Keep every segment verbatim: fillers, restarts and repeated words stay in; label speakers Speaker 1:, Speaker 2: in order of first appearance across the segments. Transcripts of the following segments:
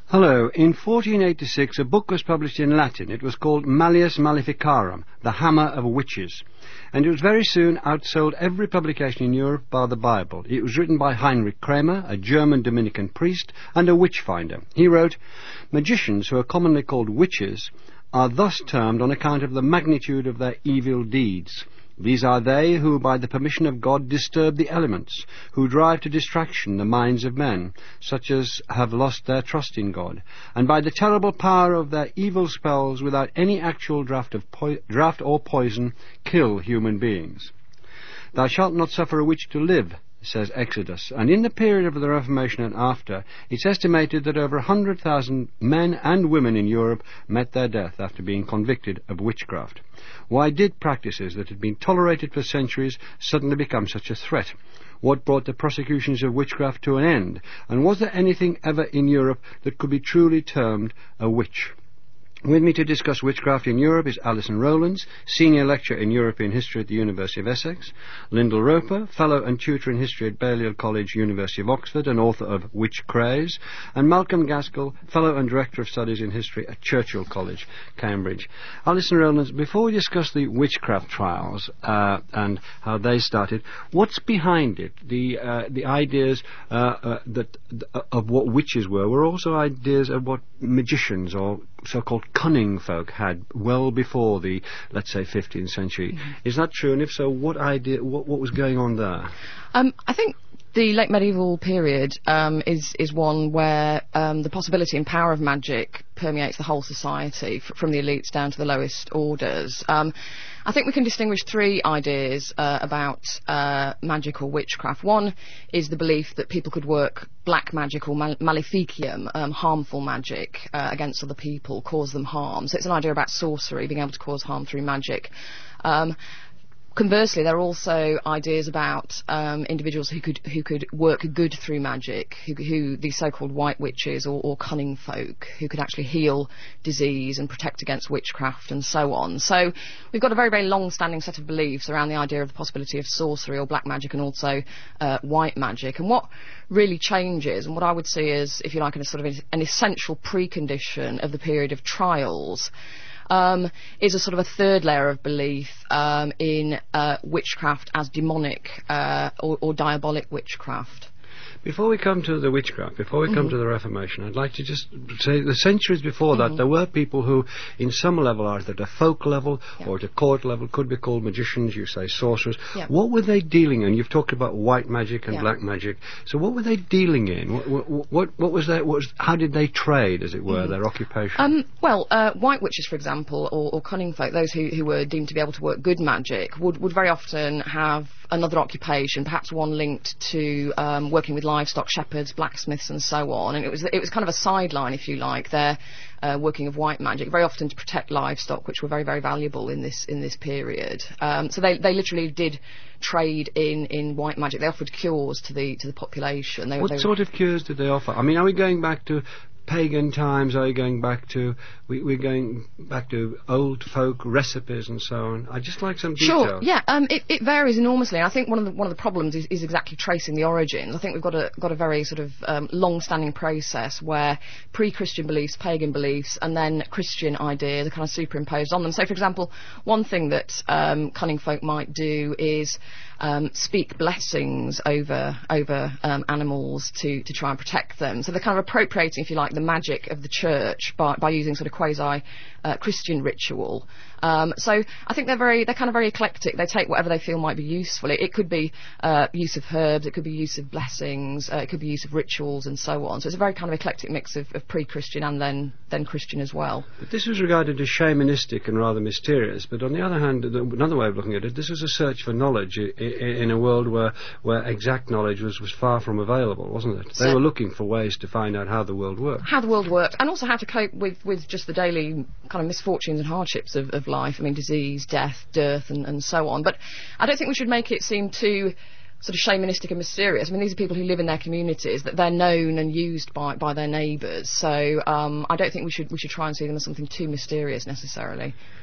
Speaker 1: Hello. In fourteen eighty-six, a book was published in Latin. It was called Malleus Maleficarum, The Hammer of Witches, and it was very soon outsold every publication in Europe bar the Bible. It was written by Heinrich Kramer, a German Dominican priest and a witch finder. He wrote, "Magicians, who are commonly called witches, are thus termed on account of the magnitude of their evil deeds. These are they who, by the permission of God, disturb the elements, who drive to distraction the minds of men, such as have lost their trust in God, and by the terrible power of their evil spells, without any actual draught, of po- draught or poison, kill human beings. Thou shalt not suffer a witch to live," says Exodus, and in the period of the Reformation and after, it's estimated that over a hundred thousand men and women in Europe met their death after being convicted of witchcraft. Why did practices that had been tolerated for centuries suddenly become such a threat? What brought the prosecutions of witchcraft to an end? And was there anything ever in Europe that could be truly termed a witch? With me to discuss witchcraft in Europe is Alison Rowlands, Senior Lecturer in European History at the University of Essex, Lyndall Roper, Fellow and Tutor in History at Balliol College, University of Oxford, and author of Witch Craze, and Malcolm Gaskell, Fellow and Director of Studies in History at Churchill College, Cambridge. Alison Rowlands, before we discuss the witchcraft trials uh, and how they started, what's behind it? The uh, the ideas uh, uh, that uh, of what witches were were also ideas of what magicians or so-called cunning folk had well before the, let's say, fifteenth century. Mm-hmm. Is that true? And if so, what idea, what, what was going on there?
Speaker 2: Um, I think the late medieval period um, is is one where um, the possibility and power of magic permeates the whole society, f- from the elites down to the lowest orders. Um, I think we can distinguish three ideas uh, about uh, magic or witchcraft. One is the belief that people could work black magic or mal- maleficium, um, harmful magic, uh, against other people, cause them harm. So it's an idea about sorcery, being able to cause harm through magic. Um, Conversely, there are also ideas about um, individuals who could who could work good through magic, who, who these so-called white witches or, or cunning folk, who could actually heal disease and protect against witchcraft and so on. So we've got a very, very long-standing set of beliefs around the idea of the possibility of sorcery or black magic and also uh, white magic. And what really changes, and what I would see as, if you like, a sort of an essential precondition of the period of trials, Um, is a sort of a third layer of belief um, in uh, witchcraft as demonic uh, or, or diabolic witchcraft.
Speaker 1: Before we come to the witchcraft, before we come mm-hmm. to the Reformation, I'd like to just say the centuries before mm-hmm. that, there were people who, in some level, either at a folk level yeah. or at a court level, could be called magicians, you say sorcerers. Yeah. What were they dealing in? You've talked about white magic and yeah. black magic. So what were they dealing in? What, what, what, what was their, what was, how did they trade, as it were, mm-hmm. their occupation?
Speaker 2: Um, well, uh, white witches, for example, or, or cunning folk, those who, who were deemed to be able to work good magic, would, would very often have another occupation, perhaps one linked to um, working with livestock, shepherds, blacksmiths and so on, and it was it was kind of a sideline, if you like, their uh, working of white magic, very often to protect livestock, which were very, very valuable in this in this period. Um, so they, they literally did trade in, in white magic. They offered cures to the to the population. They,
Speaker 1: what
Speaker 2: they
Speaker 1: sort of cures did they offer? I mean, are we going back to pagan times? Are you going back to we, we're going back to old folk recipes and so on? I'd just like some details.
Speaker 2: Sure, yeah, um, it, it varies enormously, and I think one of the one of the problems is, is exactly tracing the origins. I think we've got a got a very sort of um, long-standing process where pre-Christian beliefs, pagan beliefs, and then Christian ideas are kind of superimposed on them. So, for example, one thing that um, cunning folk might do is um, speak blessings over over um, animals to to try and protect them. So they're kind of appropriating, if you like, the magic of the church by, by using sort of quasi uh, Christian ritual. Um, so I think they're very, they're kind of very eclectic. They take whatever they feel might be useful. It, it could be uh, use of herbs, it could be use of blessings, uh, it could be use of rituals and so on. So it's a very kind of eclectic mix of, of pre-Christian and then then Christian as well.
Speaker 1: But this was regarded as shamanistic and rather mysterious. But on the other hand, another way of looking at it, this was a search for knowledge i- i- in a world where where exact knowledge was, was far from available, wasn't it? They so, were looking for ways to find out how the world worked.
Speaker 2: How the world worked, and also how to cope with, with just the daily kind of misfortunes and hardships of, of life. I mean, disease, death, dearth, and, and so on. But I don't think we should make it seem too sort of shamanistic and mysterious. I mean, these are people who live in their communities, that they're known and used by, by their neighbours. So um, I don't think we should we should try and see them as something too mysterious necessarily.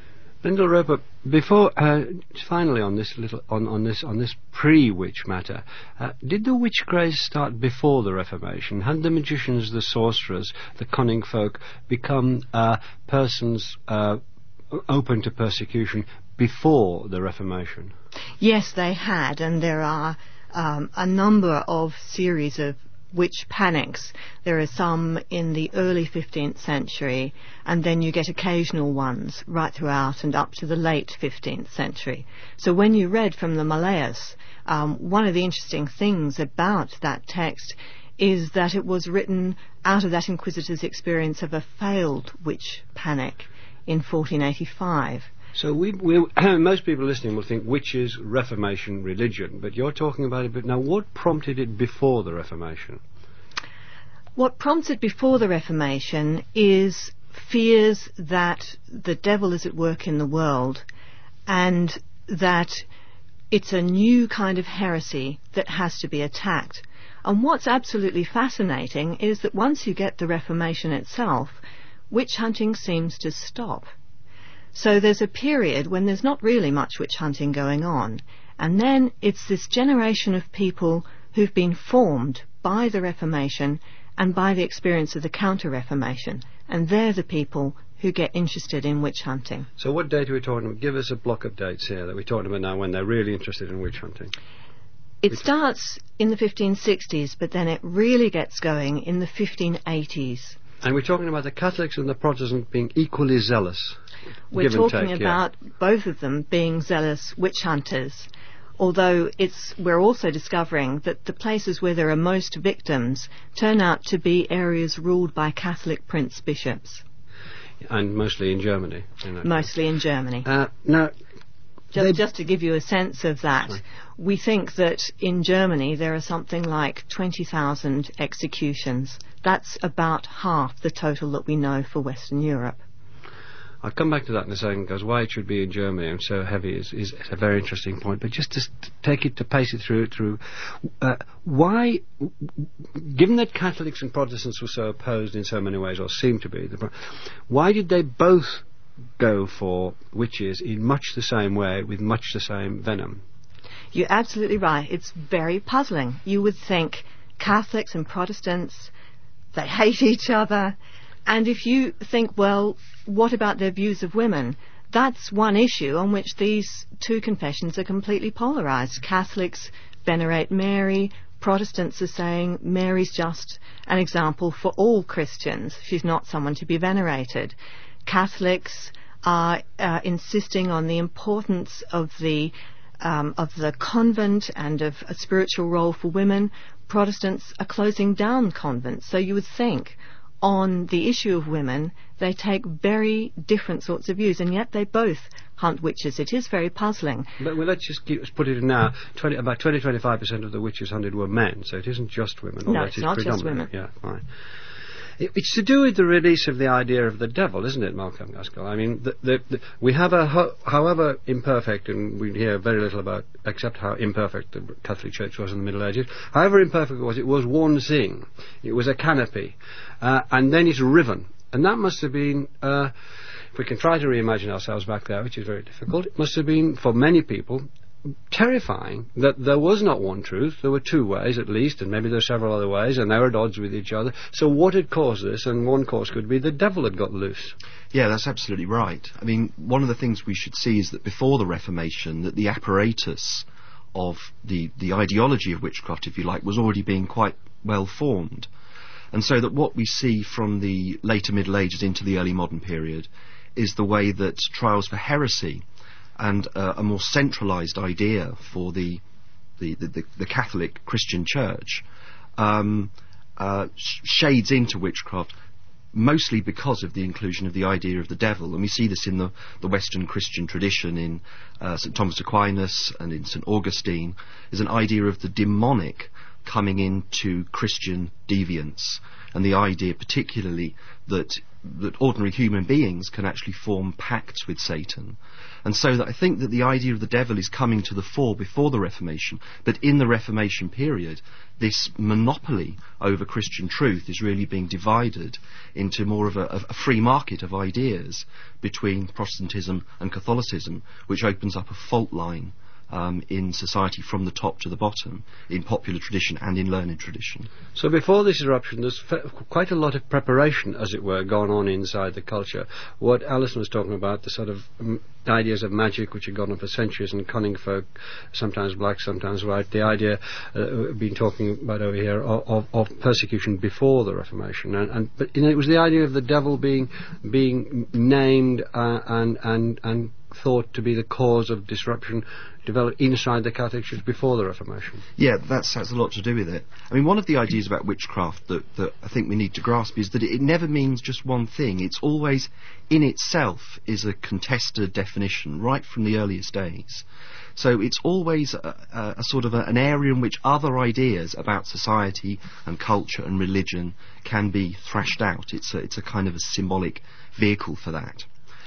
Speaker 1: Lyndall Roper, before uh, finally on this little on, on this on this pre-witch matter, uh, did the witch craze start before the Reformation? Had the magicians, the sorcerers, the cunning folk become uh, persons uh, open to persecution before the Reformation?
Speaker 3: Yes, they had, and there are um, a number of series of witch panics. There are some in the early fifteenth century, and then you get occasional ones right throughout and up to the late fifteenth century. So when you read from the Malleus, um, one of the interesting things about that text is that it was written out of that inquisitor's experience of a failed witch panic in fourteen eighty-five.
Speaker 1: So we, we most people listening will think witches, Reformation, religion, but you're talking about it. But now, what prompted it before the Reformation?
Speaker 3: What prompts it before the Reformation is fears that the devil is at work in the world, and that it's a new kind of heresy that has to be attacked. And what's absolutely fascinating is that once you get the Reformation itself, witch hunting seems to stop. So there's a period when there's not really much witch hunting going on, and then it's this generation of people who've been formed by the Reformation and by the experience of the Counter-Reformation, and they're the people who get interested in witch hunting.
Speaker 1: So what date are we talking about? Give us a block of dates here that we're talking about now when they're really interested in witch hunting.
Speaker 3: It starts in the fifteen sixties, but then it really gets going in the fifteen eighties.
Speaker 1: And we're talking about the Catholics and the Protestants being equally zealous.
Speaker 3: We're talking take, about yeah. both of them being zealous witch hunters. Although it's, we're also discovering that the places where there are most victims turn out to be areas ruled by Catholic prince-bishops.
Speaker 1: And mostly in Germany. In
Speaker 3: mostly case. in Germany.
Speaker 1: Uh, now,
Speaker 3: just, just to give you a sense of that, Sorry. we think that in Germany there are something like twenty thousand executions. That's about half the total that we know for Western Europe.
Speaker 1: I'll come back to that in a second, because why it should be in Germany and so heavy is, is a very interesting point. But just to take it, to pace it through, through uh, why, given that Catholics and Protestants were so opposed in so many ways, or seem to be, why did they both go for witches in much the same way, with much the same venom?
Speaker 3: You're absolutely right. It's very puzzling. You would think Catholics and Protestants, they hate each other. And if you think, well, what about their views of women? That's one issue on which these two confessions are completely polarised. Catholics venerate Mary. Protestants are saying Mary's just an example for all Christians. She's not someone to be venerated. Catholics are uh, insisting on the importance of the um, of the convent and of a spiritual role for women. Protestants are closing down convents. So you would think, on the issue of women, they take very different sorts of views, and yet they both hunt witches. It is very puzzling.
Speaker 1: But well, let's just keep, let's put it in now. twenty, about twenty to twenty-five percent of the witches hunted were men, so it isn't just women.
Speaker 3: No, it's not just women.
Speaker 1: Yeah, fine. It, it's to do with the release of the idea of the devil, isn't it, Malcolm Gaskell? I mean, the, the, the, we have a, ho- however imperfect, and we hear very little about, except how imperfect the Catholic Church was in the Middle Ages, however imperfect it was, it was one thing. It was a canopy. Uh, and then it's riven. And that must have been, uh, if we can try to reimagine ourselves back there, which is very difficult, it must have been, for many people, terrifying that there was not one truth. There were two ways at least, and maybe there were several other ways, and they were at odds with each other. So what had caused this? And one cause could be the devil had got loose.
Speaker 4: Yeah, that's absolutely right. I mean, one of the things we should see is that before the Reformation, that the apparatus of the, the ideology of witchcraft, if you like, was already being quite well formed. And so that what we see from the later Middle Ages into the early modern period is the way that trials for heresy and uh, a more centralised idea for the the, the, the Catholic Christian Church um, uh, sh- shades into witchcraft, mostly because of the inclusion of the idea of the devil. And we see this in the, the Western Christian tradition in uh, Saint Thomas Aquinas and in Saint Augustine, is an idea of the demonic coming into Christian deviance. and the idea particularly that that ordinary human beings can actually form pacts with Satan. And so that I think that the idea of the devil is coming to the fore before the Reformation, but in the Reformation period, this monopoly over Christian truth is really being divided into more of a, a free market of ideas between Protestantism and Catholicism, which opens up a fault line Um, in society from the top to the bottom, in popular tradition and in learned tradition.
Speaker 1: So before this eruption, there's f- quite a lot of preparation, as it were, gone on inside the culture. What Alison was talking about, the sort of um, ideas of magic which had gone on for centuries, and cunning folk, sometimes black, sometimes white, the idea uh, we've been talking about over here of, of, of persecution before the Reformation. And, and but you know, it was the idea of the devil being being named uh, and and and thought to be the cause of disruption developed inside the Catholic Church before the Reformation.
Speaker 4: Yeah, that's, has a lot to do with it. I mean, one of the ideas about witchcraft that, that I think we need to grasp is that it, it never means just one thing. It's always, in itself, is a contested definition, right from the earliest days. So it's always a, a, a sort of a, an area in which other ideas about society and culture and religion can be thrashed out. It's a, it's a kind of a symbolic vehicle for that.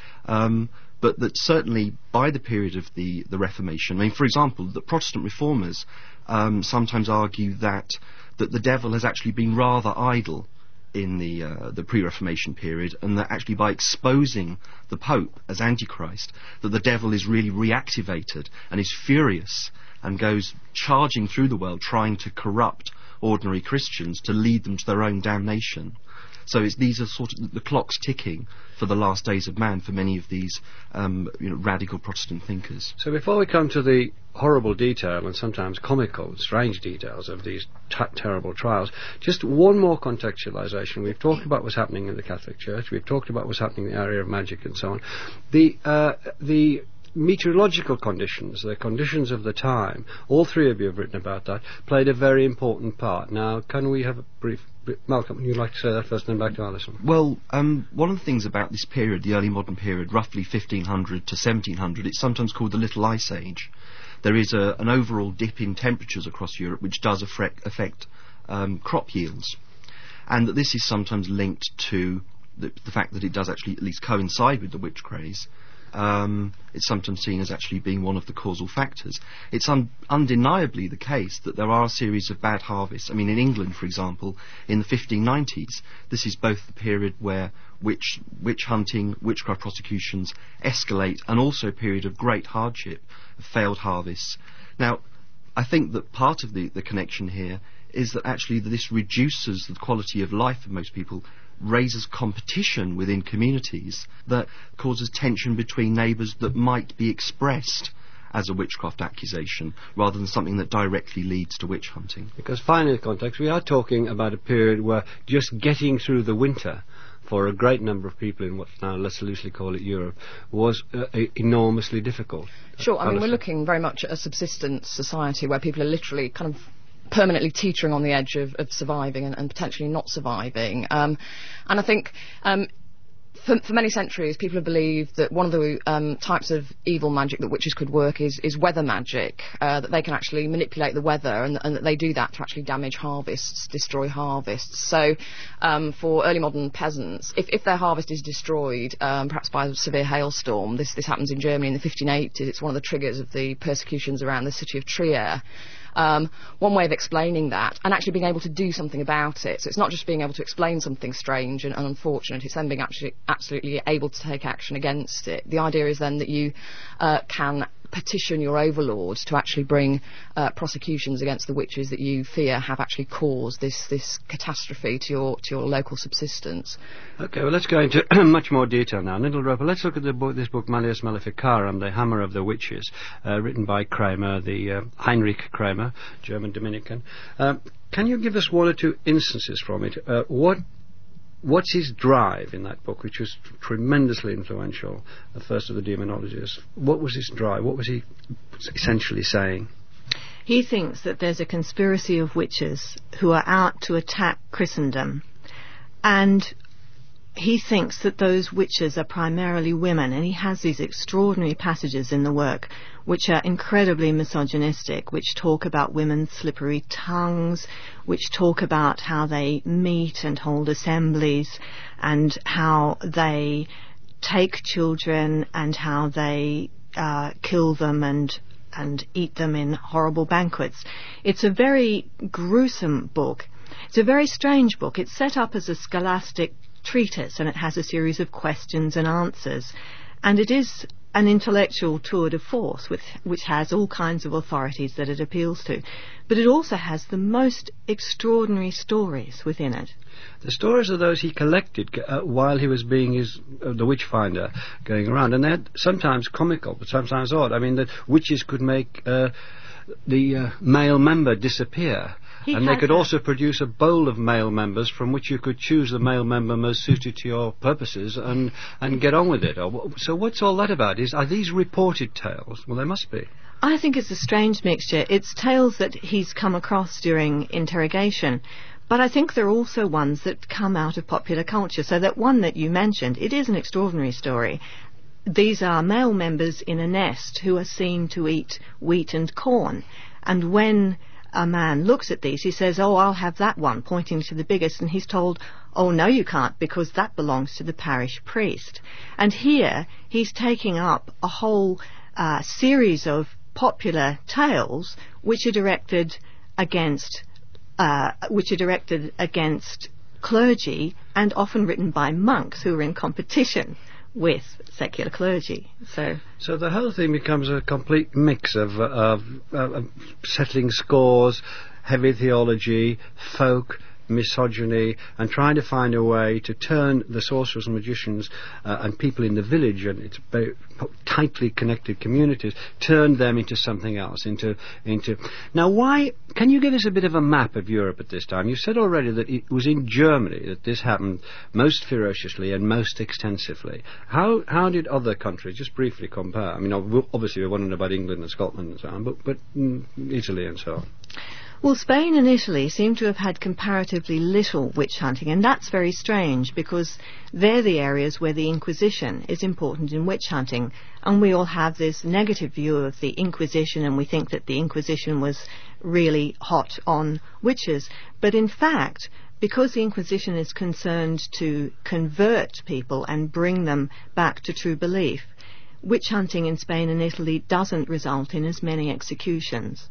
Speaker 4: Um, but that certainly by the period of the, the Reformation, I mean, for example, the Protestant reformers um, sometimes argue that that the devil has actually been rather idle in the uh, the pre-Reformation period, and that actually by exposing the Pope as Antichrist, that the devil is really reactivated and is furious and goes charging through the world trying to corrupt ordinary Christians to lead them to their own damnation. So it's, these are sort of the clocks ticking for the last days of man for many of these um, you know, radical Protestant thinkers.
Speaker 1: So before we come to the horrible detail and sometimes comical and strange details of these t- terrible trials, just one more contextualisation. We've talked about what's happening in the Catholic Church. We've talked about what's happening in the area of magic and so on. The uh, the meteorological conditions, the conditions of the time, all three of you have written about that, played a very important part. Now, can we have a brief... Malcolm, would you like to say that first and then back to Alison?
Speaker 4: Well, um, one of the things about this period, the early modern period, roughly fifteen hundred to seventeen hundred, it's sometimes called the Little Ice Age. There is a, an overall dip in temperatures across Europe which does affect, affect um, crop yields. And that this is sometimes linked to the, the fact that it does actually at least coincide with the witch craze. Um, it's sometimes seen as actually being one of the causal factors. It's un- undeniably the case that there are a series of bad harvests. I mean, in England, for example, in the fifteen nineties, this is both the period where witch, witch hunting, witchcraft prosecutions escalate, and also a period of great hardship, failed harvests. Now, I think that part of the, the connection here is that actually this reduces the quality of life of most people, raises competition within communities that causes tension between neighbours that might be expressed as a witchcraft accusation rather than something that directly leads to witch hunting.
Speaker 1: Because finally, in context, we are talking about a period where just getting through the winter for a great number of people in what now, let's loosely call it Europe, was uh, enormously difficult.
Speaker 2: Sure, I mean,
Speaker 1: Alison.
Speaker 2: we're looking very much at a subsistence society where people are literally kind of permanently teetering on the edge of, of surviving and, and potentially not surviving. Um, and I think um, for, for many centuries people have believed that one of the um, types of evil magic that witches could work is, is weather magic, uh, that they can actually manipulate the weather and, and that they do that to actually damage harvests, destroy harvests. So um, for early modern peasants, if, if their harvest is destroyed, um, perhaps by a severe hailstorm, this, this happens in Germany in the fifteen eighties, it's one of the triggers of the persecutions around the city of Trier. Um, one way of explaining that, and actually being able to do something about it. So it's not just being able to explain something strange and, and unfortunate, it's then being actually absolutely able to take action against it. The idea is then that you uh, can petition your overlords to actually bring uh, prosecutions against the witches that you fear have actually caused this, this catastrophe to your to your local subsistence.
Speaker 1: Okay, well, let's go into much more detail now. Little Roper, let's look at the book, this book, Malleus Maleficarum, The Hammer of the Witches, uh, written by Kramer, the uh, Heinrich Kramer, German Dominican. Um, can you give us one or two instances from it? Uh, what What's his drive in that book, which was tremendously influential, the first of the demonologists? What was his drive? What was he essentially saying?
Speaker 3: He thinks that there's a conspiracy of witches who are out to attack Christendom. And he thinks that those witches are primarily women, and he has these extraordinary passages in the work which are incredibly misogynistic, which talk about women's slippery tongues, which talk about how they meet and hold assemblies, and how they take children, and how they uh, kill them and and eat them in horrible banquets. It's a very gruesome book. It's a very strange book. It's set up as a scholastic treatise, and it has a series of questions and answers, and it is an intellectual tour de force with, which has all kinds of authorities that it appeals to, but it also has the most extraordinary stories within it.
Speaker 1: The stories are those he collected uh, while he was being his uh, the witch finder going around, and they're sometimes comical but sometimes odd. I mean, that witches could make uh, the uh, male member disappear.
Speaker 3: He
Speaker 1: and they could
Speaker 3: a-
Speaker 1: also produce a bowl of male members from which you could choose the male member most suited to your purposes and, and get on with it. So what's all that about? Is Are these reported tales? Well, they must be.
Speaker 3: I think it's a strange mixture. It's tales that he's come across during interrogation, but I think there are also ones that come out of popular culture. So that one that you mentioned, it is an extraordinary story. These are male members in a nest who are seen to eat wheat and corn, and when a man looks at these, he says, "Oh, I'll have that one," pointing to the biggest, and he's told, "Oh, no, you can't, because that belongs to the parish priest." And here he's taking up a whole uh, series of popular tales which are directed against uh, which are directed against clergy, and often written by monks who are in competition with secular clergy. So
Speaker 1: so the whole thing becomes a complete mix of, uh, of, uh, of settling scores, heavy theology, folk, misogyny, and trying to find a way to turn the sorcerers and magicians uh, and people in the village, and it's very tightly connected communities, turn them into something else, into into now why can you give us a bit of a map of Europe at this time? You said already that it was in Germany that this happened most ferociously and most extensively. How how did other countries just briefly compare? I mean, obviously we're wondering about England and Scotland and so on, but but mm, Italy and so on.
Speaker 3: Well, Spain and Italy seem to have had comparatively little witch hunting, and that's very strange because they're the areas where the Inquisition is important in witch hunting, and we all have this negative view of the Inquisition, and we think that the Inquisition was really hot on witches. But in fact, because the Inquisition is concerned to convert people and bring them back to true belief, witch hunting in Spain and Italy doesn't result in as many executions.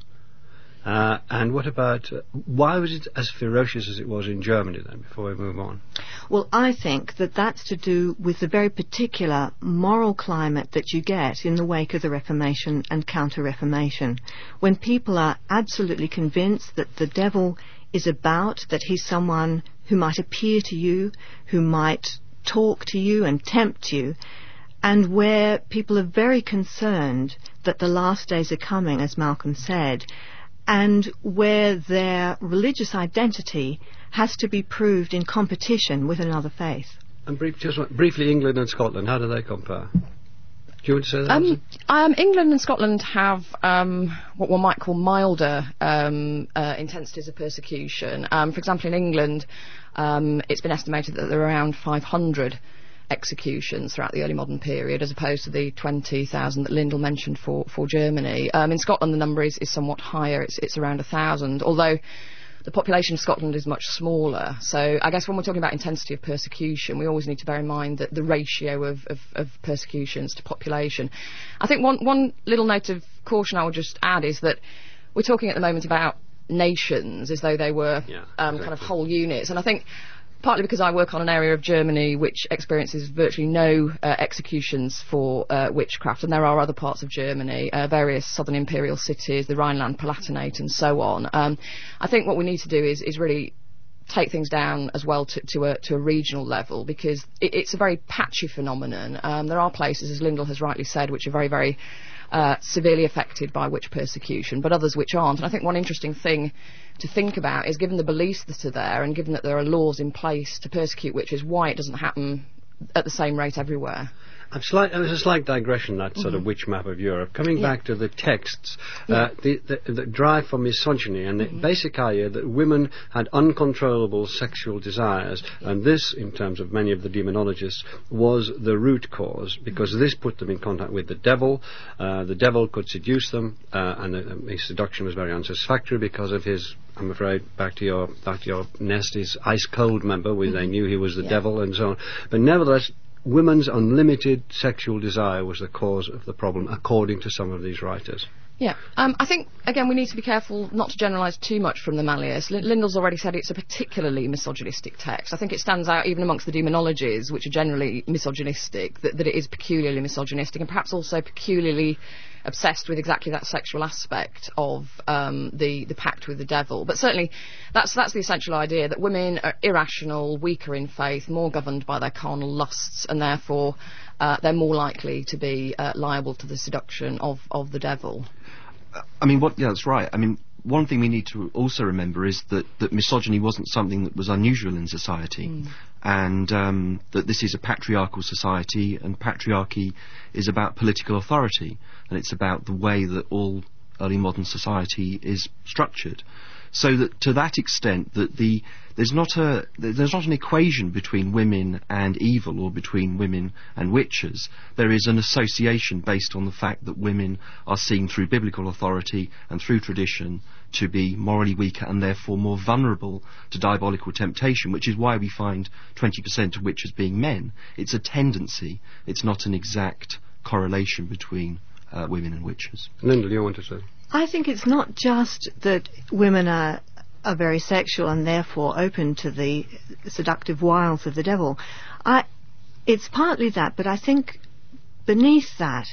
Speaker 1: Uh, and what about, uh, why was it as ferocious as it was in Germany then, before we move on?
Speaker 3: Well, I think that that's to do with the very particular moral climate that you get in the wake of the Reformation and Counter-Reformation, when people are absolutely convinced that the devil is about, that he's someone who might appear to you, who might talk to you and tempt you, and where people are very concerned that the last days are coming, as Malcolm said, and where their religious identity has to be proved in competition with another faith.
Speaker 1: And brief, just one, briefly, England and Scotland, how do they compare? Do you want to say that?
Speaker 2: Um, um, England and Scotland have um, what one might call milder um, uh, intensities of persecution. Um, for example, in England, um, it's been estimated that there are around five hundred executions throughout the early modern period, as opposed to the twenty thousand that Lyndall mentioned for, for Germany. Um, in Scotland, the number is, is somewhat higher. It's, it's around one thousand, although the population of Scotland is much smaller. So I guess when we're talking about intensity of persecution, we always need to bear in mind that the ratio of, of, of persecutions to population. I think one, one little note of caution I would just add is that we're talking at the moment about nations as though they were
Speaker 1: yeah,
Speaker 2: um,
Speaker 1: exactly.
Speaker 2: kind of whole units. And I think partly because I work on an area of Germany which experiences virtually no uh, executions for uh, witchcraft, and there are other parts of Germany, uh, various southern imperial cities, the Rhineland-Palatinate and so on. Um, I think what we need to do is, is really take things down as well to, to, a, to a regional level, because it, it's a very patchy phenomenon. Um, there are places, as Lyndall has rightly said, which are very, very uh, severely affected by witch persecution, but others which aren't. And I think one interesting thing to think about is, given the beliefs that are there and given that there are laws in place to persecute witches, why it doesn't happen at the same rate everywhere.
Speaker 1: I'm slight, there's a slight digression, that sort
Speaker 2: Mm-hmm.
Speaker 1: of witch map of Europe. Coming
Speaker 2: Yeah.
Speaker 1: back to the texts,
Speaker 2: Yeah.
Speaker 1: uh, the, the, the drive for misogyny and
Speaker 2: Mm-hmm.
Speaker 1: the basic idea that women had uncontrollable sexual desires, and this, in terms of many of the demonologists, was the root cause, because
Speaker 2: Mm-hmm.
Speaker 1: this put them in contact with the devil. Uh, the devil could seduce them, uh, and uh, his seduction was very unsatisfactory because of his, I'm afraid, back to your back to your nest, his ice cold, remember, where they knew he was the
Speaker 2: Yeah.
Speaker 1: devil and so on. But nevertheless, women's unlimited sexual desire was the cause of the problem, according to some of these writers.
Speaker 2: Yeah, um, I think, again, we need to be careful not to generalise too much from the Malleus. L- Lyndall's already said it's a particularly misogynistic text. I think it stands out even amongst the demonologies, which are generally misogynistic, that, that it is peculiarly misogynistic and perhaps also peculiarly obsessed with exactly that sexual aspect of um, the, the pact with the devil. But certainly that's, that's the essential idea, that women are irrational, weaker in faith, more governed by their carnal lusts, and therefore uh, they're more likely to be uh, liable to the seduction of, of the devil.
Speaker 4: I mean, what? Yeah, that's right. I mean, one thing we need to also remember is that, that misogyny wasn't something that was unusual in society,
Speaker 2: Mm.
Speaker 4: and um, that this is a patriarchal society, and patriarchy is about political authority, and it's about the way that all early modern society is structured. So that to that extent, that the there's not a there's not an equation between women and evil, or between women and witches. There is an association based on the fact that women are seen through biblical authority and through tradition to be morally weaker and therefore more vulnerable to diabolical temptation, which is why we find twenty percent of witches being men. It's a tendency. It's not an exact correlation between uh, women and witches.
Speaker 1: Lyndall, you want to say?
Speaker 3: I think it's not just that women are are very sexual and therefore open to the seductive wiles of the devil. I, it's partly that, but I think beneath that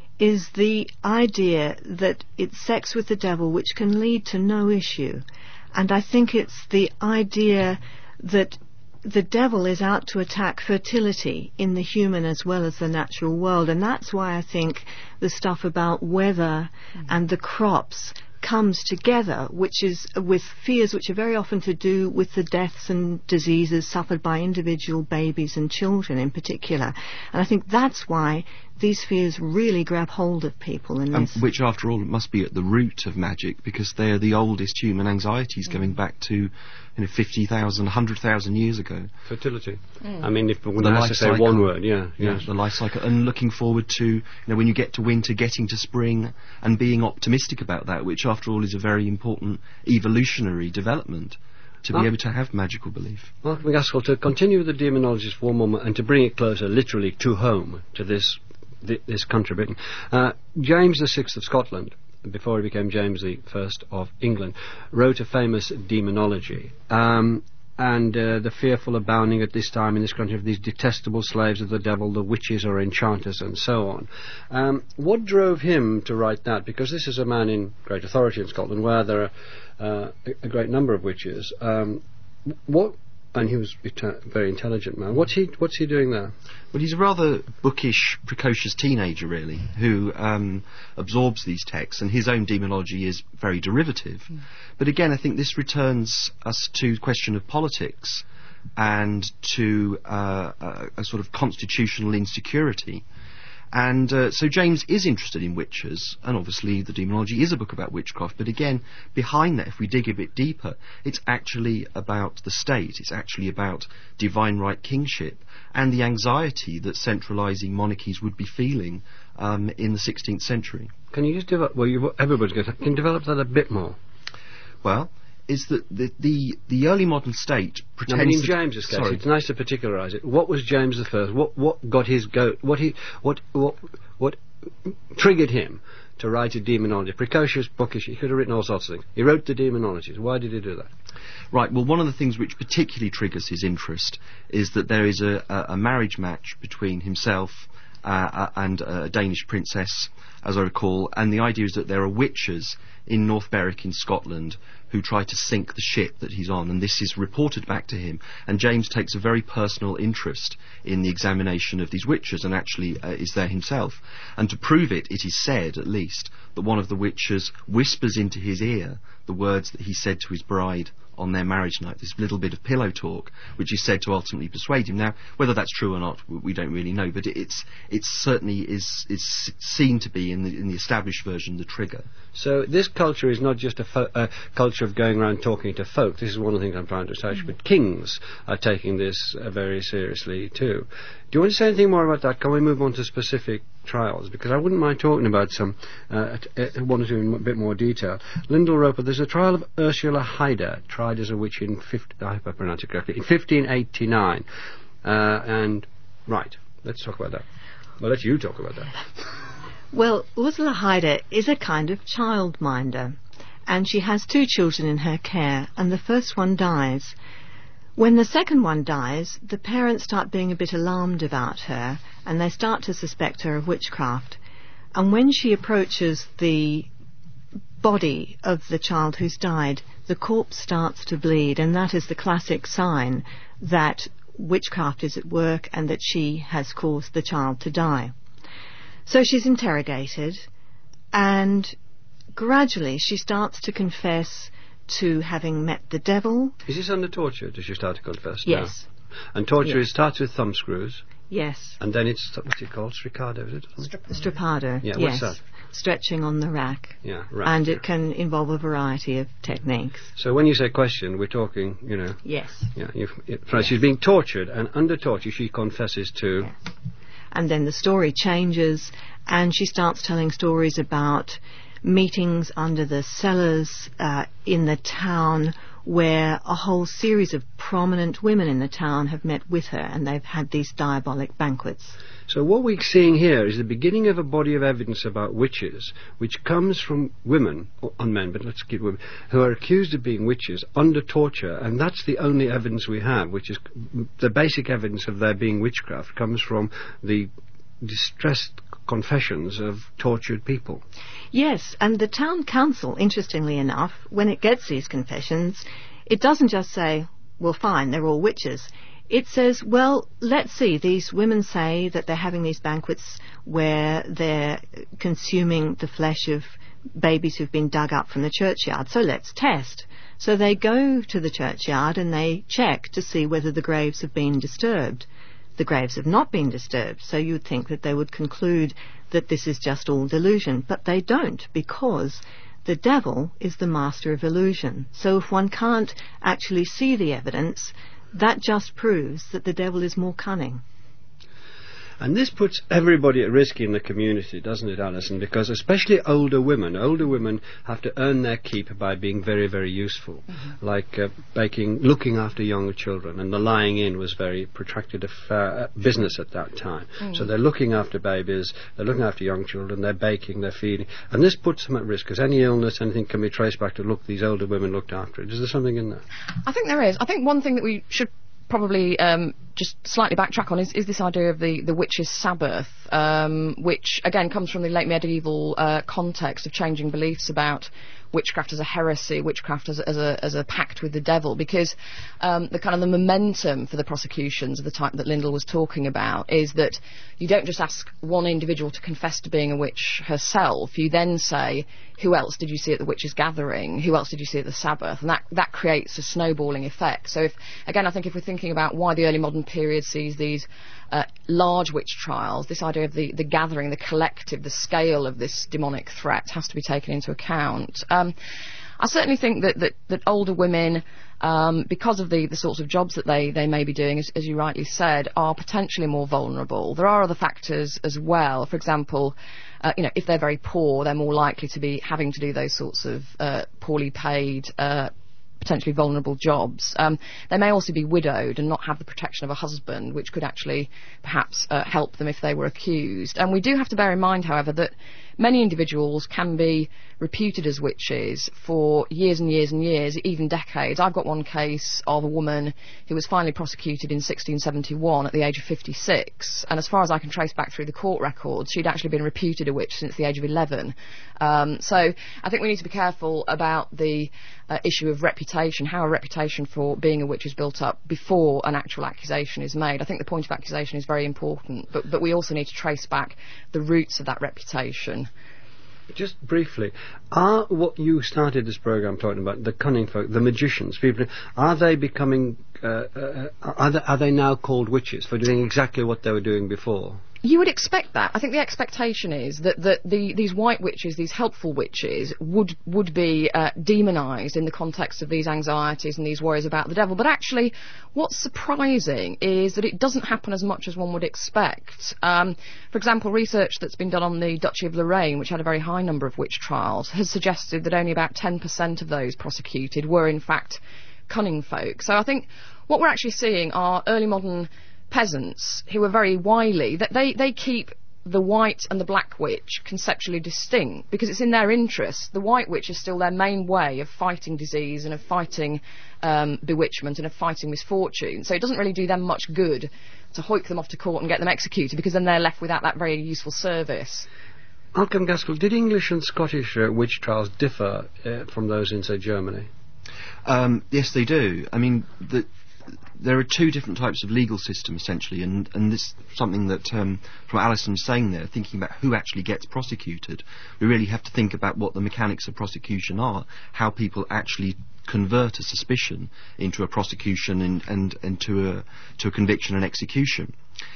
Speaker 3: is the idea that it's sex with the devil which can lead to no issue. And I think it's the idea that the devil is out to attack fertility in the human as well as the natural world. And that's why I think the stuff about weather mm. and the crops comes together, which is with fears which are very often to do with the deaths and diseases suffered by individual babies and children in particular. And I think that's why these fears really grab hold of people in
Speaker 4: um,
Speaker 3: this.
Speaker 4: Which, after all, must be at the root of magic, because they are the oldest human anxieties mm. going back to, you know, fifty thousand, one hundred thousand years ago.
Speaker 1: Fertility. Mm. I mean, if we
Speaker 4: the
Speaker 1: have to say
Speaker 4: cycle.
Speaker 1: one word, yeah,
Speaker 4: yeah.
Speaker 1: Yes.
Speaker 4: The life cycle. And looking forward to, you know, when you get to winter, getting to spring, and being optimistic about that, which, after all, is a very important evolutionary development, to be
Speaker 1: oh.
Speaker 4: able to have magical belief.
Speaker 1: Well, McGaskill, to continue with the demonologies for one moment and to bring it closer, literally, to home, to this th- this country, Britain, uh, James the Sixth of Scotland, before he became James the First of England, wrote a famous demonology. Um, and uh, the fearful abounding at this time in this country of these detestable slaves of the devil, the witches or enchanters, and so on. Um, what drove him to write that? Because this is a man in great authority in Scotland, where there are uh, a, a great number of witches. Um, what? And he was a very intelligent man. What's he? What's he doing there?
Speaker 4: Well, he's a rather bookish, precocious teenager, really, who um, absorbs these texts, and his own demonology is very derivative. Mm. But again, I think this returns us to the question of politics and to uh, a, a sort of constitutional insecurity. And uh, so James is interested in witches, and obviously the demonology is a book about witchcraft, but again, behind that, if we dig a bit deeper, it's actually about the state, it's actually about divine right kingship, and the anxiety that centralising monarchies would be feeling um, in the sixteenth century.
Speaker 1: Can you just develop, well, you, everybody's going to, can you develop that a bit more?
Speaker 4: Well, is that the, the the early modern state pretends.
Speaker 1: I mean, in
Speaker 4: that,
Speaker 1: James's case,
Speaker 4: sorry.
Speaker 1: it's nice to particularise it. What was James the First? What what got his go? What he what what what triggered him to write a demonology? Precocious, bookish. He could have written all sorts of things. He wrote the demonologies. Why did he do that?
Speaker 4: Right. Well, one of the things which particularly triggers his interest is that there is a, a, a marriage match between himself uh, and a Danish princess, as I recall, and the idea is that there are witches in North Berwick in Scotland who try to sink the ship that he's on, and this is reported back to him, and James takes a very personal interest in the examination of these witches and actually uh, is there himself. And to prove it, it is said, at least, that one of the witches whispers into his ear the words that he said to his bride on their marriage night, this little bit of pillow talk, which is said to ultimately persuade him. Now, whether that's true or not, we don't really know, but it's it certainly is is seen to be in the in the established version the trigger.
Speaker 1: So this culture is not just a fo- uh, culture of going around talking to folk. This is one of the things I'm trying to establish. Mm. But kings are taking this uh, very seriously too. Do you want to say anything more about that? Can we move on to specific trials? Because I wouldn't mind talking about some, uh, uh, one or two in a bit more detail. Lyndall Roper, there's a trial of Ursula Hyder, tried as a witch in, fifty, I hope I pronounce it correctly, in fifteen eighty-nine. Uh, and, right, let's talk about that. Well, let you talk about that.
Speaker 3: Well, Ursula Hyder is a kind of childminder, and she has two children in her care, and the first one dies. When the second one dies, the parents start being a bit alarmed about her, and they start to suspect her of witchcraft. And when she approaches the body of the child who's died, the corpse starts to bleed, and that is the classic sign that witchcraft is at work and that she has caused the child to die. So she's interrogated, and gradually she starts to confess to having met the devil.
Speaker 1: Is this under torture? Does she start to confess?
Speaker 3: Yes.
Speaker 1: No. And torture
Speaker 3: yes.
Speaker 1: it starts with thumb screws.
Speaker 3: Yes.
Speaker 1: And then it's, what's it called? Stricado, is it?
Speaker 3: Stripado. Stripado.
Speaker 1: Yeah,
Speaker 3: yes.
Speaker 1: what's that?
Speaker 3: Stretching on the rack.
Speaker 1: Yeah, rack.
Speaker 3: And
Speaker 1: yeah.
Speaker 3: it can involve a variety of techniques.
Speaker 1: So when you say question, we're talking, you know...
Speaker 3: Yes.
Speaker 1: Yeah, you've, it, yes. She's being tortured, and under torture she confesses to...
Speaker 3: Yes. And then the story changes, and she starts telling stories about meetings under the cellars uh, in the town, where a whole series of prominent women in the town have met with her, and they've had these diabolic banquets.
Speaker 1: So what we're seeing here is the beginning of a body of evidence about witches, which comes from women, or men, but let's keep women, who are accused of being witches under torture, and that's the only evidence we have, which is the basic evidence of there being witchcraft comes from the distressed confessions of tortured people.
Speaker 3: Yes, and the town council, interestingly enough, when it gets these confessions, it doesn't just say, well, fine, they're all witches. It says, well, let's see, these women say that they're having these banquets where they're consuming the flesh of babies who've been dug up from the churchyard, so let's test. So they go to the churchyard and they check to see whether the graves have been disturbed. The graves have not been disturbed, so you'd think that they would conclude that this is just all delusion, but they don't, because the devil is the master of illusion. So if one can't actually see the evidence, that just proves that the devil is more cunning.
Speaker 1: And this puts everybody at risk in the community, doesn't it, Alison? Because especially older women, older women have to earn their keep by being very, very useful, mm-hmm. like uh, baking, looking after younger children, and the lying in was very protracted affair, uh, business at that time. Mm. So they're looking after babies, they're looking after young children, they're baking, they're feeding, and this puts them at risk, because any illness, anything can be traced back to, look, these older women looked after it. Is there something in there?
Speaker 2: I think there is. I think one thing that we should probably um, just slightly backtrack on is, is this idea of the, the witch's Sabbath, um, which again comes from the late medieval uh, context of changing beliefs about witchcraft as a heresy, witchcraft as, as a as a pact with the devil, because um, the kind of the momentum for the prosecutions of the type that Lyndall was talking about is that you don't just ask one individual to confess to being a witch herself, you then say, who else did you see at the witches' gathering? Who else did you see at the Sabbath? And that, that creates a snowballing effect. So if, again, I think if we're thinking about why the early modern period sees these uh, large witch trials, this idea of the, the gathering, the collective, the scale of this demonic threat has to be taken into account. Um, I certainly think that, that, that older women, um, because of the, the sorts of jobs that they, they may be doing, as, as you rightly said, are potentially more vulnerable. There are other factors as well. For example, uh, you know, if they're very poor, they're more likely to be having to do those sorts of uh, poorly paid, uh, potentially vulnerable jobs. Um, they may also be widowed and not have the protection of a husband, which could actually perhaps uh, help them if they were accused. And we do have to bear in mind, however, that many individuals can be reputed as witches for years and years and years, even decades. I've got one case of a woman who was finally prosecuted in sixteen seventy-one at the age of fifty-six, and as far as I can trace back through the court records, she'd actually been reputed a witch since the age of eleven. Um, so I think we need to be careful about the uh, issue of reputation, how a reputation for being a witch is built up before an actual accusation is made. I think the point of accusation is very important, but, but we also need to trace back the roots of that reputation.
Speaker 1: Just briefly, are what you started this program talking about, the cunning folk, the magicians, people, are they becoming, uh, uh, are, they, are they now called witches for doing exactly what they were doing before?
Speaker 2: You would expect that. I think the expectation is that, that the, these white witches, these helpful witches, would would be uh, demonised in the context of these anxieties and these worries about the devil. But actually, what's surprising is that it doesn't happen as much as one would expect. Um, for example, research that's been done on the Duchy of Lorraine, which had a very high number of witch trials, has suggested that only about ten percent of those prosecuted were in fact cunning folk. So I think what we're actually seeing are early modern peasants who are very wily, that they, they keep the white and the black witch conceptually distinct because it's in their interest. The white witch is still their main way of fighting disease and of fighting um, bewitchment and of fighting misfortune. So it doesn't really do them much good to hoik them off to court and get them executed, because then they're left without that very useful service.
Speaker 1: Malcolm Gaskell, did English and Scottish uh, witch trials differ uh, from those in, say, Germany?
Speaker 4: Um, yes, they do. I mean, the there are two different types of legal system, essentially, and, and this is something that, um, from Alison saying there, thinking about who actually gets prosecuted, we really have to think about what the mechanics of prosecution are, how people actually convert a suspicion into a prosecution and, and, and to, a, to a conviction and execution.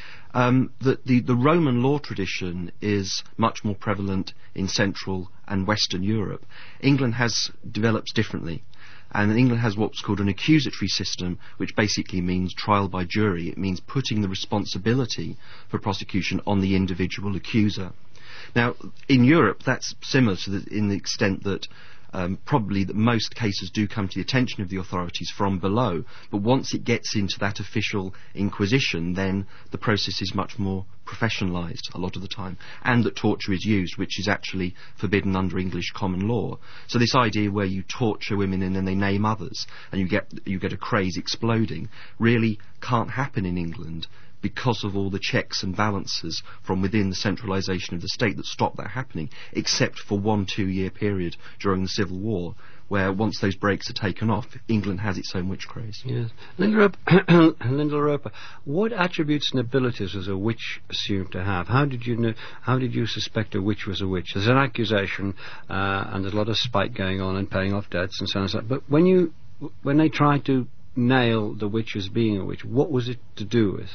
Speaker 4: Um, the, the, the Roman law tradition is much more prevalent in Central and Western Europe. England has developed differently. And England has what's called an accusatory system, which basically means trial by jury. It means putting the responsibility for prosecution on the individual accuser. Now, in Europe, that's similar to the, in the extent that um, probably that most cases do come to the attention of the authorities from below, but once it gets into that official inquisition, then the process is much more professionalised a lot of the time, and that torture is used, which is actually forbidden under English common law. So this idea where you torture women and then they name others, and you get you get a craze exploding, really can't happen in England, because of all the checks and balances from within the centralisation of the state that stop that happening, except for one two-year period during the Civil War, where once those brakes are taken off, England has its own witch craze.
Speaker 1: Yes. Linda Roper, Linda Roper, what attributes and abilities was a witch assumed to have? How did you know, how did you suspect a witch was a witch? There's an accusation, uh, and there's a lot of spite going on and paying off debts and so on and so on. But when you, when they tried to nail the witch as being a witch, what was it to do with?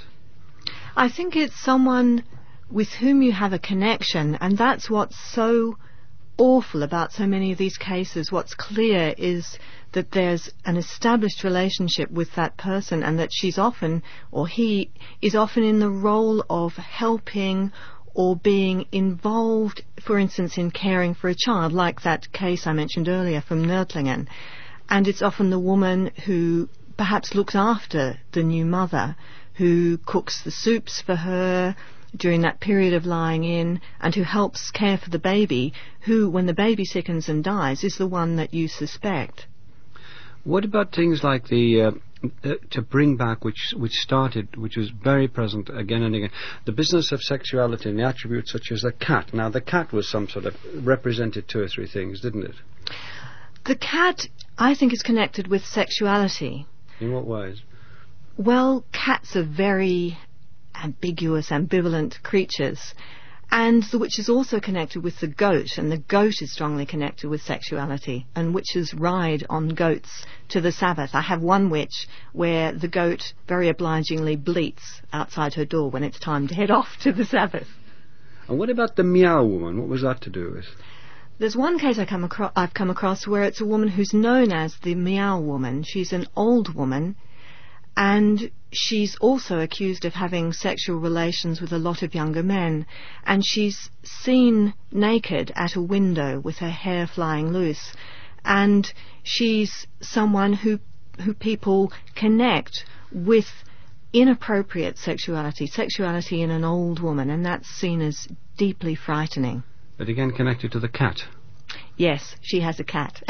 Speaker 3: I think it's someone with whom you have a connection, and that's what's so awful about so many of these cases. What's clear is that there's an established relationship with that person, and that she's often, or he, is often in the role of helping or being involved, for instance, in caring for a child, like that case I mentioned earlier from Nördlingen. And it's often the woman who perhaps looks after the new mother, who cooks the soups for her during that period of lying in, and who helps care for the baby, who, when the baby sickens and dies, is the one that you suspect.
Speaker 1: What about things like the, uh, uh, to bring back, which which started, which was very present again and again, the business of sexuality and the attributes such as the cat. Now, the cat was some sort of, represented two or three things, didn't it?
Speaker 3: The cat, I think, is connected with sexuality.
Speaker 1: In what ways?
Speaker 3: Well, cats are very ambiguous, ambivalent creatures. And the witch is also connected with the goat, and the goat is strongly connected with sexuality, and witches ride on goats to the Sabbath. I have one witch where the goat very obligingly bleats outside her door when it's time to head off to the Sabbath.
Speaker 1: And what about the Meow Woman? What was that to do with?
Speaker 3: There's one case I come acro- I've come across where it's a woman who's known as the Meow Woman. She's an old woman, and she's also accused of having sexual relations with a lot of younger men. And she's seen naked at a window with her hair flying loose. And she's someone who who people connect with inappropriate sexuality, sexuality in an old woman, and that's seen as deeply frightening.
Speaker 1: But again connected to the cat.
Speaker 3: Yes, she has a cat.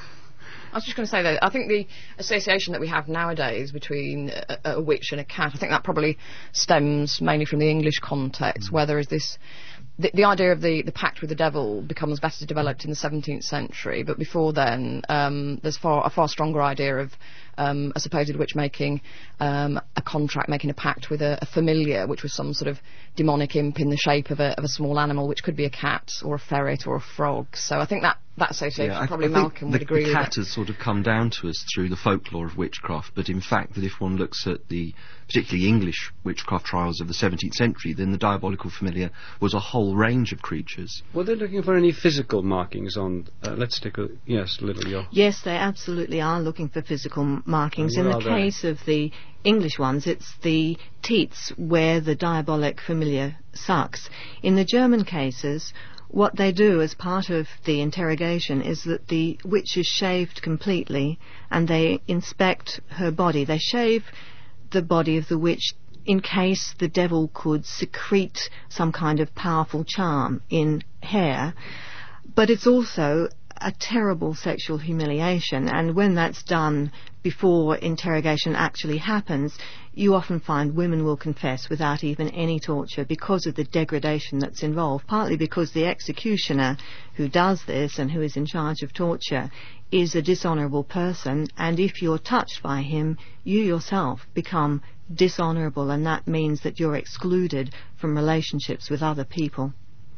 Speaker 2: I was just going to say, though, I think the association that we have nowadays between a, a witch and a cat, I think that probably stems mainly from the English context, mm. where there is this the, the idea of the, the pact with the devil becomes better developed in the seventeenth century, but before then, um, there's far, a far stronger idea of um, a supposed witch making um, a contract, making a pact with a, a familiar, which was some sort of demonic imp in the shape of a, of a small animal, which could be a cat or a ferret or a frog. So I think that, that association,
Speaker 4: yeah, I,
Speaker 2: probably
Speaker 4: I think
Speaker 2: Malcolm
Speaker 4: the,
Speaker 2: would agree
Speaker 4: the
Speaker 2: with
Speaker 4: cat
Speaker 2: it.
Speaker 4: has sort of come down to us through the folklore of witchcraft, but in fact that if one looks at the particularly English witchcraft trials of the seventeenth century, then the diabolical familiar was a whole range of creatures.
Speaker 1: Were they looking for any physical markings on... Uh, let's take a... Yes, little your...
Speaker 3: Yes, they absolutely are looking for physical m- markings.
Speaker 1: And
Speaker 3: In
Speaker 1: what
Speaker 3: the
Speaker 1: are they?
Speaker 3: case of the English ones, it's the teats where the diabolic familiar sucks. In the German cases, what they do as part of the interrogation is that the witch is shaved completely and they inspect her body. They shave the body of the witch in case the devil could secrete some kind of powerful charm in hair. But it's also a terrible sexual humiliation, and when that's done before interrogation actually happens, you often find women will confess without even any torture because of the degradation that's involved, partly because the executioner who does this and who is in charge of torture is a dishonourable person, and if you're touched by him, you yourself become dishonourable, and that means that you're excluded from relationships with other people.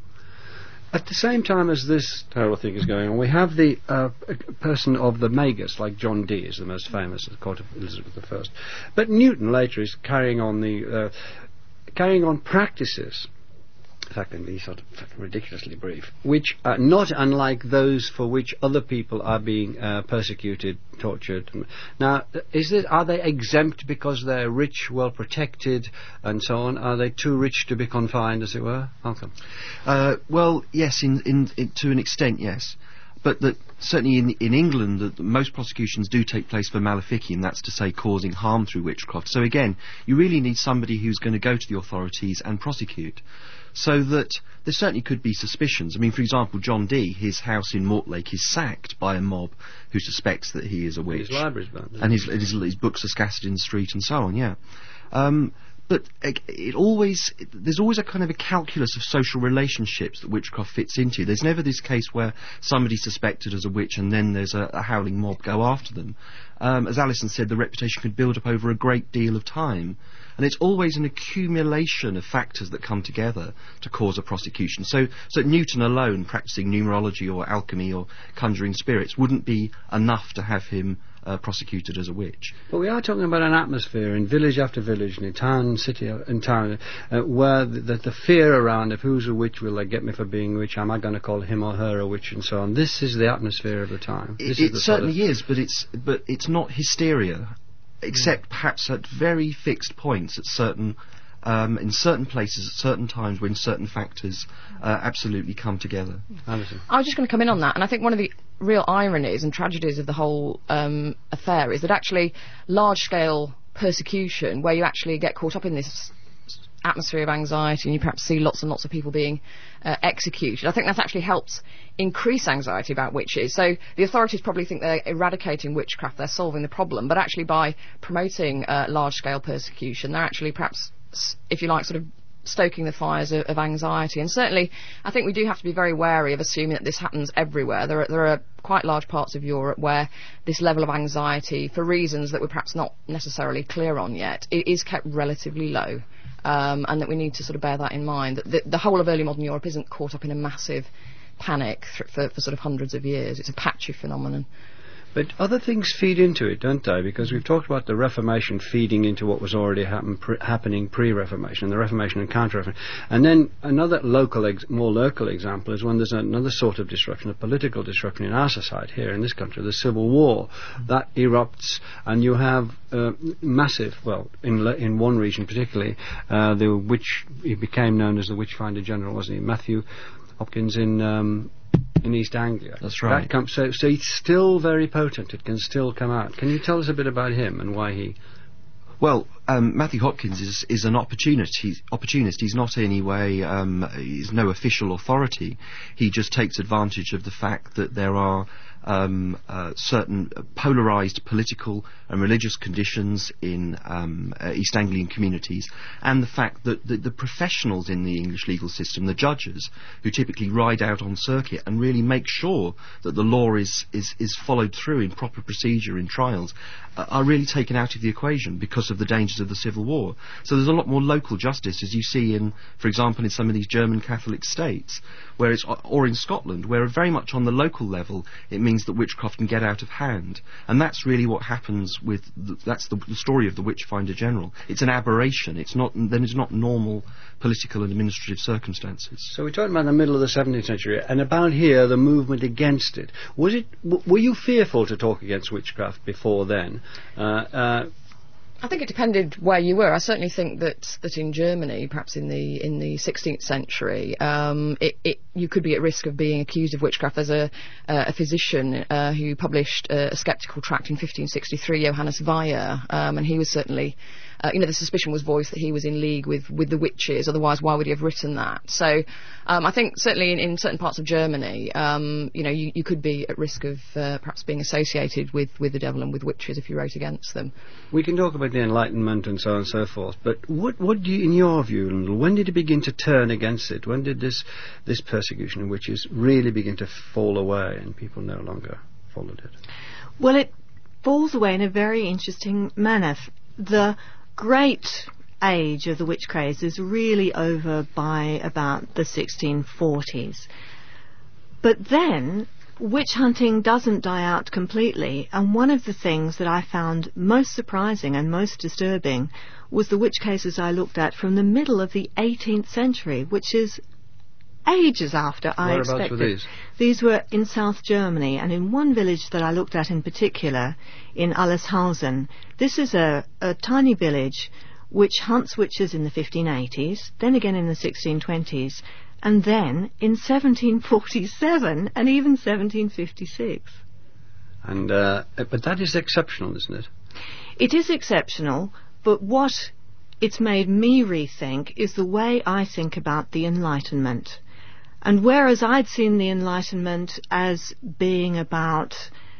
Speaker 1: At the same time as this terrible thing is going on, we have the uh, person of the Magus, like John Dee is the most famous at the court of Elizabeth the First. But Newton later is carrying on the uh, carrying on practices, in fact, in these sort of ridiculously brief, which are not unlike those for which other people are being uh, persecuted, tortured. Now, is it, are they exempt because they're rich, well protected, and so on? Are they too rich to be confined, as it were? Malcolm?
Speaker 4: Uh, well, yes, in, in, in, to an extent, yes. But that certainly in, in England, the, the most prosecutions do take place for maleficium, that's to say causing harm through witchcraft. So again, you really need somebody who's going to go to the authorities and prosecute. So that there certainly could be suspicions. I mean, for example, John Dee, his house in Mortlake is sacked by a mob who suspects that he is a witch.
Speaker 1: His library's burned.
Speaker 4: And his, his, his books are scattered in the street and so on, yeah. Um, but it, it always, it, there's always a kind of a calculus of social relationships that witchcraft fits into. There's never this case where somebody's suspected as a witch and then there's a, a howling mob go after them. Um, as Alison said, the reputation could build up over a great deal of time. And it's always an accumulation of factors that come together to cause a prosecution. So, so Newton alone, practicing numerology or alchemy or conjuring spirits, wouldn't be enough to have him uh, prosecuted as a witch.
Speaker 1: But we are talking about an atmosphere in village after village, in town, city and town, uh, where the, the, the fear around of who's a witch, will they get me for being a witch, am I going to call him or her a witch, and so on. This is the atmosphere of the time. This
Speaker 4: It,
Speaker 1: is
Speaker 4: it
Speaker 1: the
Speaker 4: certainly
Speaker 1: sort of
Speaker 4: is, but it's but it's not hysteria, except perhaps at very fixed points, at certain um, in certain places, at certain times, when certain factors uh, absolutely come together.
Speaker 1: Alison.
Speaker 2: I was just going to come in on that, and I think one of the real ironies and tragedies of the whole um, affair is that actually large-scale persecution, where you actually get caught up in this atmosphere of anxiety and you perhaps see lots and lots of people being uh, executed, I think that's actually helped increase anxiety about witches. So the authorities probably think they're eradicating witchcraft, they're solving the problem, but actually by promoting uh, large-scale persecution, they're actually perhaps, if you like, sort of stoking the fires of, of anxiety. And certainly, I think we do have to be very wary of assuming that this happens everywhere. There are, there are quite large parts of Europe where this level of anxiety, for reasons that we're perhaps not necessarily clear on yet, it is kept relatively low. Um, and that we need to sort of bear that in mind. That the, the whole of early modern Europe isn't caught up in a massive panic th- for, for sort of hundreds of years. It's a patchy phenomenon.
Speaker 1: But other things feed into it, don't they? Because we've talked about the Reformation feeding into what was already happen, pre- happening pre-Reformation, the Reformation and Counter-Reformation. And then another local, ex- more local example is when there's another sort of disruption, a political disruption in our society here in this country, the Civil War. That erupts, and you have uh, massive, well, in le- in one region particularly, uh, the witch, he became known as the Witchfinder General, wasn't he? Matthew Hopkins in... Um, in East Anglia.
Speaker 4: That's right.
Speaker 1: That comes, so, so it's still very potent. It can still come out. Can you tell us a bit about him and why he...
Speaker 4: Well, um, Matthew Hopkins is, is an opportunist. He's, opportunist. He's not in any way, um, he's no official authority. He just takes advantage of the fact that there are um, uh, certain polarised political and religious conditions in um, uh, East Anglian communities, and the fact that the, the professionals in the English legal system, the judges, who typically ride out on circuit and really make sure that the law is, is, is followed through in proper procedure in trials, uh, are really taken out of the equation because of the dangers of the Civil War. So there's a lot more local justice, as you see in, for example, in some of these German Catholic states, where it's, or in Scotland, where very much on the local level it means that witchcraft can get out of hand. And that's really what happens with, the, that's the, the story of the Witchfinder General. It's an aberration. It's not, then it's not normal political and administrative circumstances.
Speaker 1: So we're talking about the middle of the seventeenth century, and about here, the movement against it. Was it, w- were you fearful to talk against witchcraft before then? Uh, uh,
Speaker 2: I think it depended where you were. I certainly think that, that in Germany, perhaps in the in the sixteenth century, um, it, it, you could be at risk of being accused of witchcraft. There's a, uh, a physician uh, who published uh, a sceptical tract in fifteen sixty-three, Johannes Weyer, um, and he was certainly, uh, you know, the suspicion was voiced that he was in league with, with the witches. Otherwise, why would he have written that? So um, I think certainly in, in certain parts of Germany, um, you know, you, you could be at risk of uh, perhaps being associated with, with the devil and with witches if you wrote against them.
Speaker 1: We can talk about the Enlightenment and so on and so forth, but what, what do you, in your view, Lyndall, when did it begin to turn against it? When did this, this persecution of witches really begin to fall away and people no longer followed it?
Speaker 3: Well, it falls away in a very interesting manner. The great age of the witch craze is really over by about the sixteen forties. But then witch hunting doesn't die out completely, and one of the things that I found most surprising and most disturbing was the witch cases I looked at from the middle of the eighteenth century, which is ages after I
Speaker 1: Whereabouts
Speaker 3: expected.
Speaker 1: were these?
Speaker 3: These were in South Germany, and in one village that I looked at in particular, in Allershausen. This is a, a tiny village which hunts witches in the fifteen eighties, then again in the sixteen twenties, and then in seventeen forty-seven and even seventeen fifty-six.
Speaker 1: And uh, but that is exceptional, isn't it?
Speaker 3: It is exceptional, but what it's made me rethink is the way I think about the Enlightenment. And whereas I'd seen the Enlightenment as being about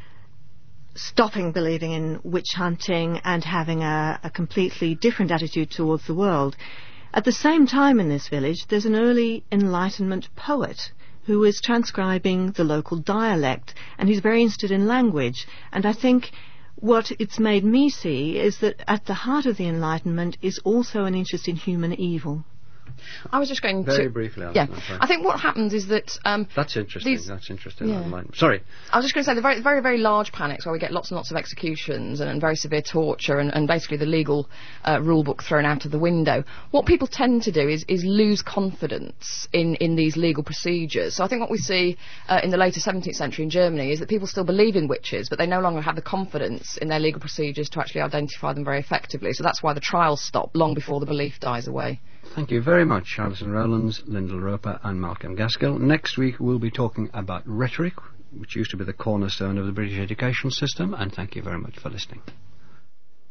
Speaker 3: stopping believing in witch hunting and having a, a completely different attitude towards the world, at the same time in this village, there's an early Enlightenment poet who is transcribing the local dialect, and he's very interested in language. And I think what it's made me see is that at the heart of the Enlightenment is also an interest in human evil.
Speaker 2: I was just going
Speaker 1: Very
Speaker 2: to...
Speaker 1: briefly, Alison,
Speaker 2: Yeah.
Speaker 1: I'm sorry.
Speaker 2: I think what happens is that... Um,
Speaker 1: That's interesting.
Speaker 2: these-
Speaker 1: That's interesting.
Speaker 2: Yeah.
Speaker 1: Enlightenment. Sorry.
Speaker 2: I was just going to say, the very, very, very large panics where we get lots and lots of executions and, and very severe torture and, and basically the legal uh, rule book thrown out of the window, what people tend to do is, is lose confidence in, in these legal procedures. So I think what we see uh, in the later seventeenth century in Germany is that people still believe in witches, but they no longer have the confidence in their legal procedures to actually identify them very effectively. So that's why the trials stop long before the belief dies away.
Speaker 1: Thank you very much, Alison Rowlands, Lyndall Roper and Malcolm Gaskill. Next week we'll be talking about rhetoric, which used to be the cornerstone of the British education system, and thank you very much for listening.